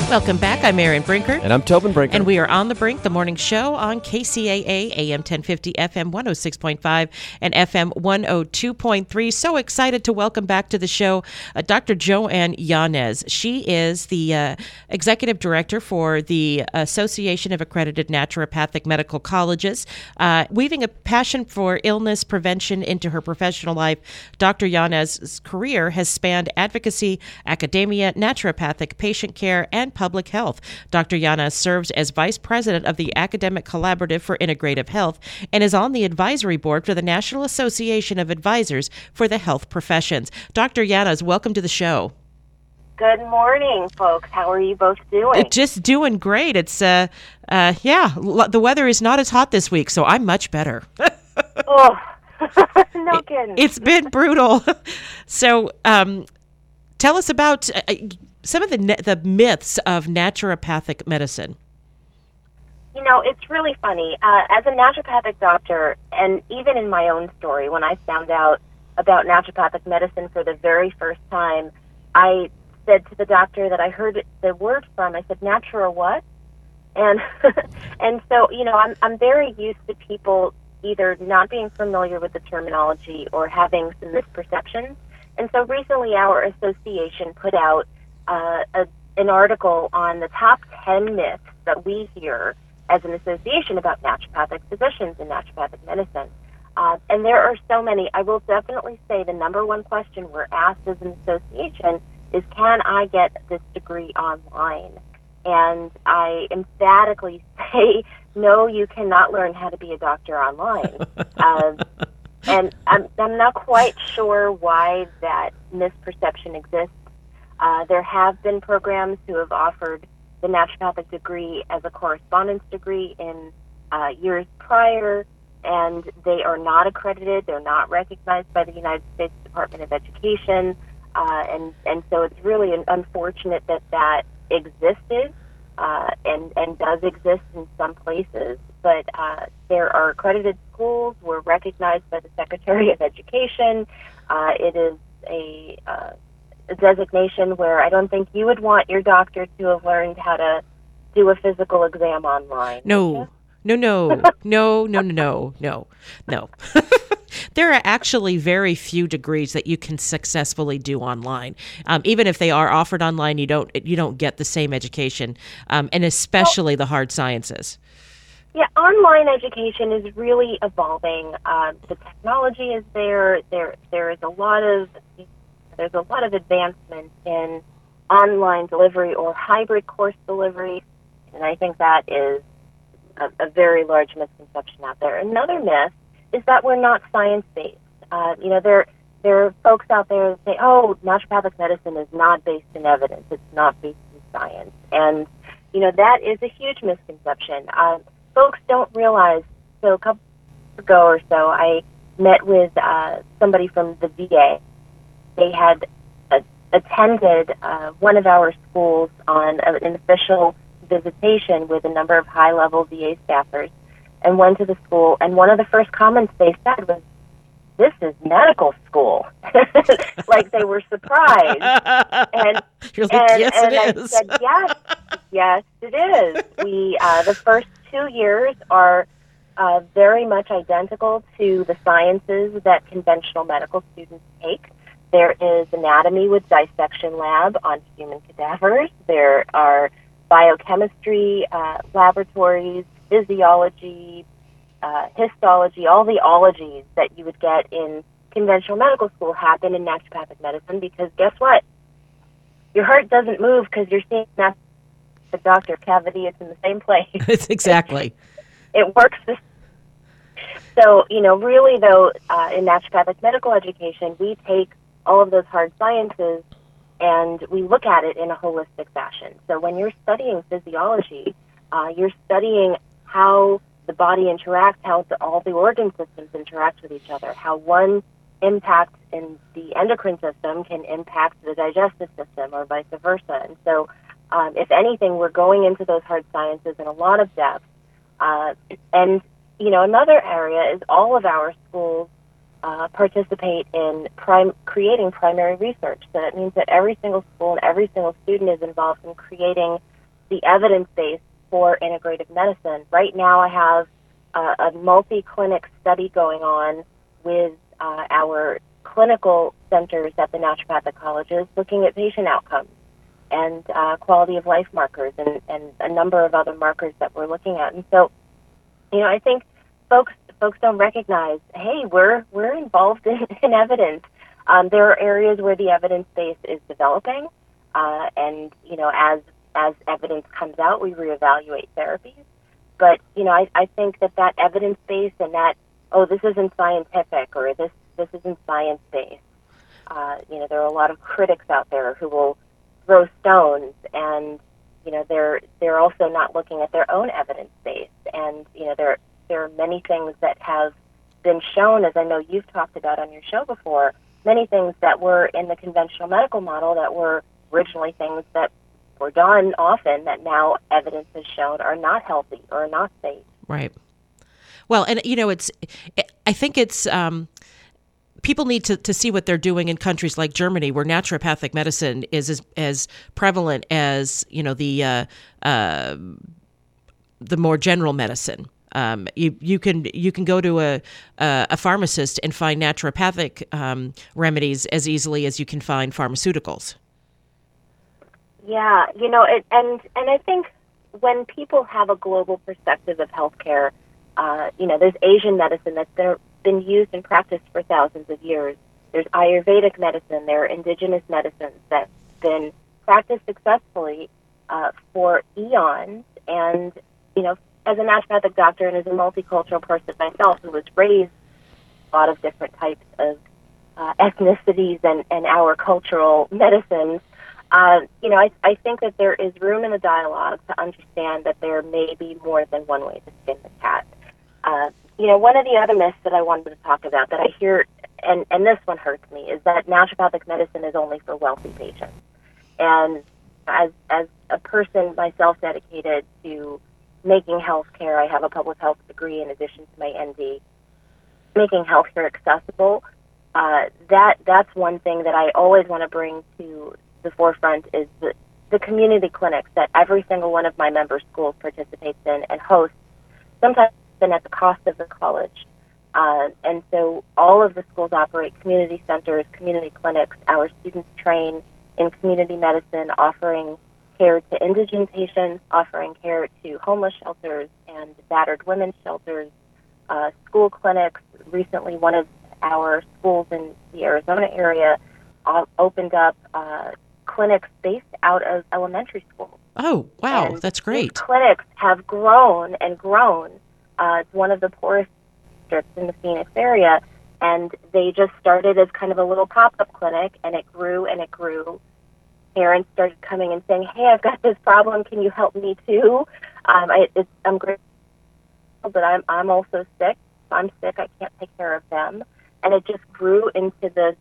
Welcome back. I'm Erin Brinker. And I'm Tobin Brinker. And we are on The Brink, the morning show on KCAA, AM 1050, FM 106.5, and FM 102.3. So excited to welcome back to the show Dr. Joanne Yanez. She is the Executive Director for the Association of Accredited Naturopathic Medical Colleges. Weaving a passion for illness prevention into her professional life, Dr. Yanez's career has spanned advocacy, academia, naturopathic patient care, and public health. Dr. Yanez serves as Vice President of the Academic Collaborative for Integrative Health and is on the advisory board for the National Association of Advisors for the Health Professions. Dr. Yanez, welcome to the show. Good morning, folks. How are you both doing? Just doing great. It's, the weather is not as hot this week, so I'm much better. Oh, no kidding. It's been brutal. So tell us about some of the myths of naturopathic medicine. You know, it's really funny. As a naturopathic doctor, and even in my own story, when I found out about naturopathic medicine for the very first time, I said to the doctor that I heard the word from, I said, "Natura what?" And and so, you know, I'm very used to people either not being familiar with the terminology or having some misperceptions. And so recently our association put out an article on the top 10 myths that we hear as an association about naturopathic physicians and naturopathic medicine. And there are so many. I will definitely say the number one question we're asked as an association is, can I get this degree online? And I emphatically say, no, you cannot learn how to be a doctor online. And I'm not quite sure why that misperception exists. There have been programs who have offered the naturopathic degree as a correspondence degree in years prior, and they are not accredited. They're not recognized by the United States Department of Education, and so it's really unfortunate that existed and does exist in some places. But there are accredited schools. We're recognized by the Secretary of Education. It is a designation where I don't think you would want your doctor to have learned how to do a physical exam online. No. There are actually very few degrees that you can successfully do online. Even if they are offered online, you don't get the same education, and especially the hard sciences. Yeah, online education is really evolving. The technology is there. There is a lot of advancement in online delivery or hybrid course delivery, and I think that is a very large misconception out there. Another myth is that we're not science-based. There are folks out there that say, oh, naturopathic medicine is not based in evidence. It's not based in science. And, that is a huge misconception. Folks don't realize, so a couple years ago or so, I met with somebody from the VA. They had attended one of our schools on an official visitation with a number of high-level VA staffers, and went to the school, and one of the first comments they said was, "This is medical school." Like they were surprised. And you're like, yes, it I is. said, yes, it is. The first 2 years are very much identical to the sciences that conventional medical students take. There is anatomy with dissection lab on human cadavers. There are biochemistry laboratories, physiology, histology, all the ologies that you would get in conventional medical school happen in naturopathic medicine, because guess what? Your heart doesn't move because you're seeing the doctor cavity. It's in the same place. It's exactly. It works. So, really, though, in naturopathic medical education, we take all of those hard sciences and we look at it in a holistic fashion. So when you're studying physiology, you're studying how the body interacts, how all the organ systems interact with each other, how one impact in the endocrine system can impact the digestive system or vice versa. And so, if anything, we're going into those hard sciences in a lot of depth. And, another area is all of our schools participate in creating primary research. So that means that every single school and every single student is involved in creating the evidence base for integrative medicine. Right now I have a multi-clinic study going on with our clinical centers at the naturopathic colleges looking at patient outcomes and quality of life markers and a number of other markers that we're looking at. And so, I think folks don't recognize, hey, we're involved in evidence. There are areas where the evidence base is developing, and as evidence comes out, we reevaluate therapies. But I think that evidence base and that, oh, this isn't scientific or this isn't science based. There are a lot of critics out there who will throw stones, and they're also not looking at their own evidence base. And there are many things that have been shown, as I know you've talked about on your show before, many things that were in the conventional medical model that were originally things that were done often that now evidence has shown are not healthy or not safe. Right. Well, and I think it's people need to see what they're doing in countries like Germany, where naturopathic medicine is as prevalent as the more general medicine. You can go to a pharmacist and find naturopathic remedies as easily as you can find pharmaceuticals. Yeah, and I think when people have a global perspective of healthcare, there's Asian medicine that's been used and practiced for thousands of years. There's Ayurvedic medicine. There are indigenous medicines that's been practiced successfully for eons. And, as a naturopathic doctor and as a multicultural person myself who was raised a lot of different types of ethnicities and our cultural medicines, I think that there is room in the dialogue to understand that there may be more than one way to skin the cat. One of the other myths that I wanted to talk about that I hear, and this one hurts me, is that naturopathic medicine is only for wealthy patients. And as a person myself dedicated to making healthcare, I have a public health degree in addition to my ND, making healthcare accessible, that's one thing that I always want to bring to the forefront is the community clinics that every single one of my member schools participates in and hosts, sometimes even at the cost of the college. And so all of the schools operate community centers, community clinics. Our students train in community medicine, offering care to indigent patients, offering care to homeless shelters and battered women's shelters, school clinics. Recently, one of our schools in the Arizona area opened up clinics based out of elementary schools. Oh, wow, and that's great. These clinics have grown and grown. It's one of the poorest districts in the Phoenix area, and they just started as kind of a little pop-up clinic, and it grew and it grew. Parents started coming and saying, hey, I've got this problem, can you help me too? I'm grateful, but I'm also sick. If I'm sick, I can't take care of them. And it just grew into this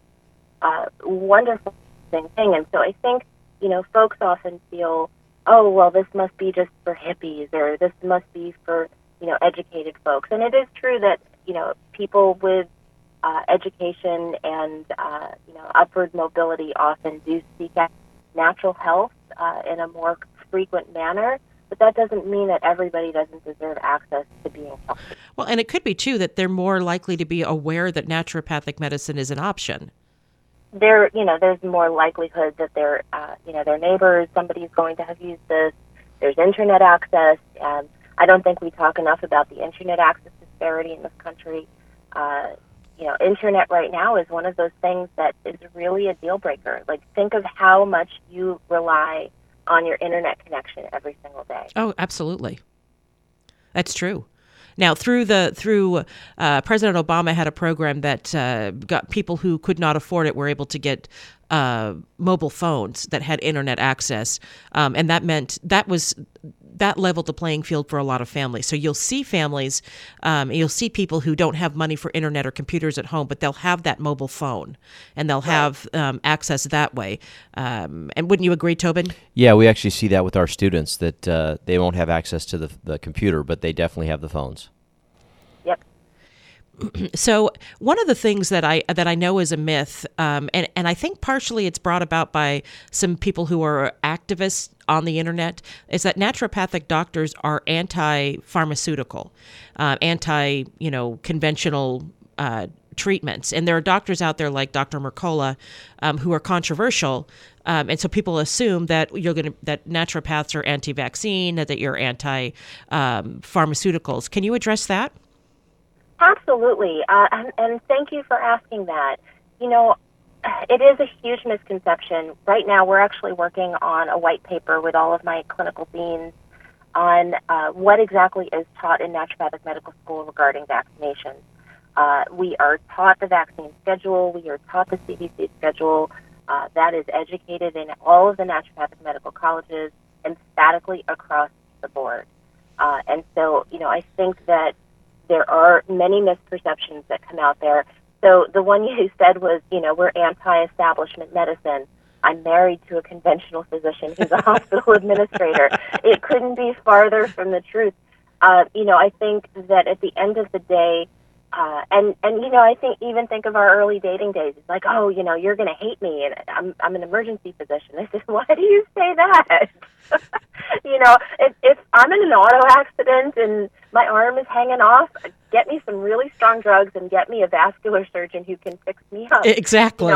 wonderful thing. And so I think, folks often feel, oh, well, this must be just for hippies, or this must be for, educated folks. And it is true that, people with education and, upward mobility often do seek out natural health in a more frequent manner. But that doesn't mean that everybody doesn't deserve access to being healthy. Well, and it could be, too, that they're more likely to be aware that naturopathic medicine is an option. There's more likelihood that their neighbors, somebody's going to have used this. There's internet access. I don't think we talk enough about the internet access disparity in this country. Internet right now is one of those things that is really a deal breaker. Like, think of how much you rely on your internet connection every single day. Oh, absolutely. That's true. Now, President Obama had a program that got people who could not afford it were able to get mobile phones that had internet access, and that meant that leveled the playing field for a lot of families. So you'll see families, you'll see people who don't have money for internet or computers at home, but they'll have that mobile phone, and they'll have access that way. And wouldn't you agree, Tobin? Yeah, we actually see that with our students, that they won't have access to the computer, but they definitely have the phones. Yep. So one of the things that I know is a myth, and I think partially it's brought about by some people who are activists on the internet, is that naturopathic doctors are anti-pharmaceutical, conventional treatments. And there are doctors out there like Dr. Mercola who are controversial. And so people assume that that naturopaths are anti-vaccine, that you're anti-pharmaceuticals. Can you address that? Absolutely. And thank you for asking that. It is a huge misconception. Right now, we're actually working on a white paper with all of my clinical deans on what exactly is taught in naturopathic medical school regarding vaccinations. We are taught the vaccine schedule. We are taught the CDC schedule. That is educated in all of the naturopathic medical colleges emphatically across the board. And so, I think that there are many misperceptions that come out there. So the one you said was, we're anti-establishment medicine. I'm married to a conventional physician who's a hospital administrator. It couldn't be farther from the truth. I think that at the end of the day, I think of our early dating days. It's like, oh, you're going to hate me, and I'm an emergency physician. I said, why do you say that? If I'm in an auto accident and my arm is hanging off, get me some really strong drugs and get me a vascular surgeon who can fix me up. Exactly.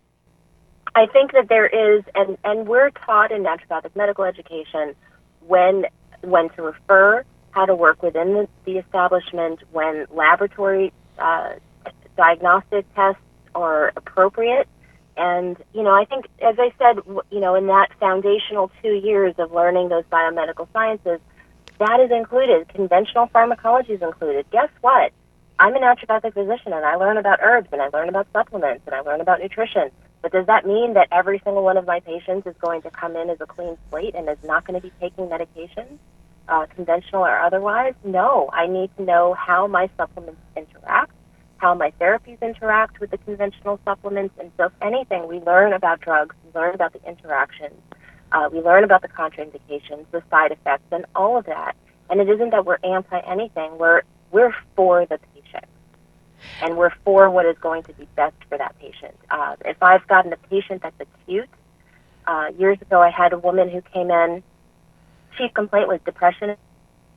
I think that there is, and we're taught in naturopathic medical education when to refer, how to work within the establishment, when laboratory diagnostic tests are appropriate. And, I think, as I said, in that foundational 2 years of learning those biomedical sciences, that is included. Conventional pharmacology is included. Guess what? I'm a naturopathic physician, and I learn about herbs, and I learn about supplements, and I learn about nutrition. But does that mean that every single one of my patients is going to come in as a clean slate and is not going to be taking medications, conventional or otherwise? No. I need to know how my supplements interact, how my therapies interact with the conventional supplements. And so if anything, we learn about drugs, we learn about the interactions, we learn about the contraindications, the side effects, and all of that. And it isn't that we're anti-anything. We're for the patient, and we're for what is going to be best for that patient. If I've gotten a patient that's acute, years ago I had a woman who came in, chief complaint was depression. And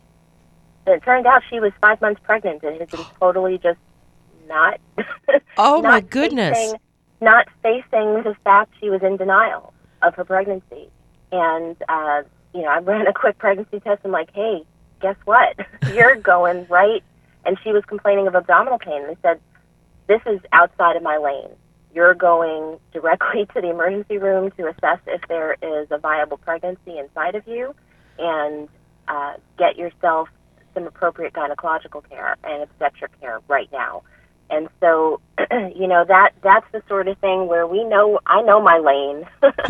it turned out she was 5 months pregnant and had been totally just not oh my not goodness not facing the fact she was in denial of her pregnancy. And I ran a quick pregnancy test. I'm like, hey, guess what? You're going right. And she was complaining of abdominal pain. They said, this is outside of my lane. You're going directly to the emergency room to assess if there is a viable pregnancy inside of you and get yourself some appropriate gynecological care and obstetric care right now. And so, that's the sort of thing where I know my lane.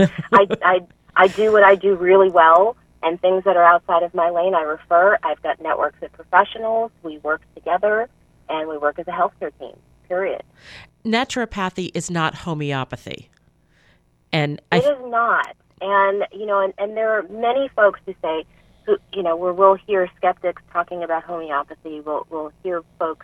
I do what I do really well, and things that are outside of my lane, I refer. I've got networks of professionals. We work together, and we work as a healthcare team, period. Naturopathy is not homeopathy. And it is not. And, and there are many folks who say, where we'll hear skeptics talking about homeopathy. We'll hear folks,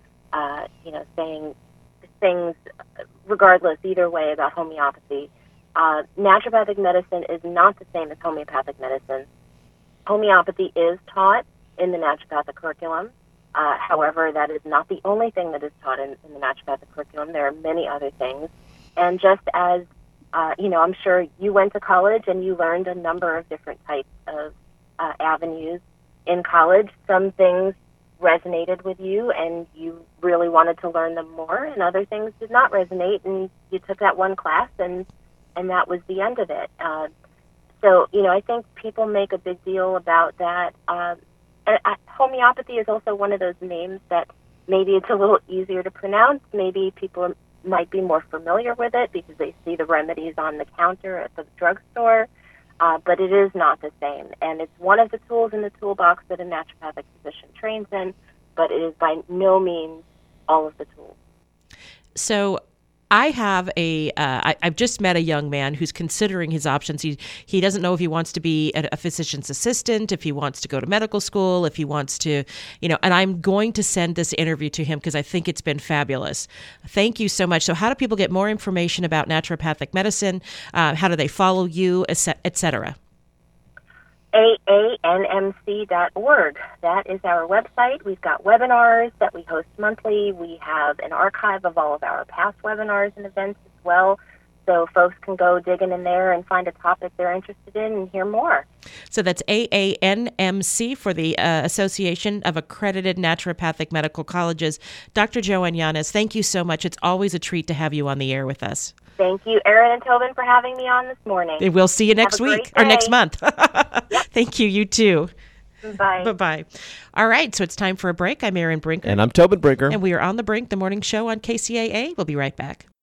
saying things regardless either way about homeopathy. Naturopathic medicine is not the same as homeopathic medicine. Homeopathy is taught in the naturopathic curriculum. However, that is not the only thing that is taught in the naturopathic curriculum. There are many other things. And just as, I'm sure you went to college and you learned a number of different types of avenues in college. Some things resonated with you and you really wanted to learn them more, and other things did not resonate, and you took that one class and that was the end of it. So, I think people make a big deal about that. Homeopathy is also one of those names that maybe it's a little easier to pronounce. Maybe people might be more familiar with it because they see the remedies on the counter at the drugstore. But it is not the same. And it's one of the tools in the toolbox that a naturopathic physician trains in, but it is by no means all of the tools. So I have I've just met a young man who's considering his options. He doesn't know if he wants to be a physician's assistant, if he wants to go to medical school, if he wants to, and I'm going to send this interview to him because I think it's been fabulous. Thank you so much. So how do people get more information about naturopathic medicine? How do they follow you, et cetera? aanmc.org. That is our website. We've got webinars that we host monthly. We have an archive of all of our past webinars and events as well. So folks can go digging in there and find a topic they're interested in and hear more. So that's AANMC for the Association of Accredited Naturopathic Medical Colleges. Dr. Joanne Yanez, thank you so much. It's always a treat to have you on the air with us. Thank you, Erin and Tobin, for having me on this morning. And we'll see you next week or next month. Yep. Thank you. You too. Bye. Bye-bye. All right, so it's time for a break. I'm Erin Brinker. And I'm Tobin Brinker. And we are on The Brink, the morning show on KCAA. We'll be right back.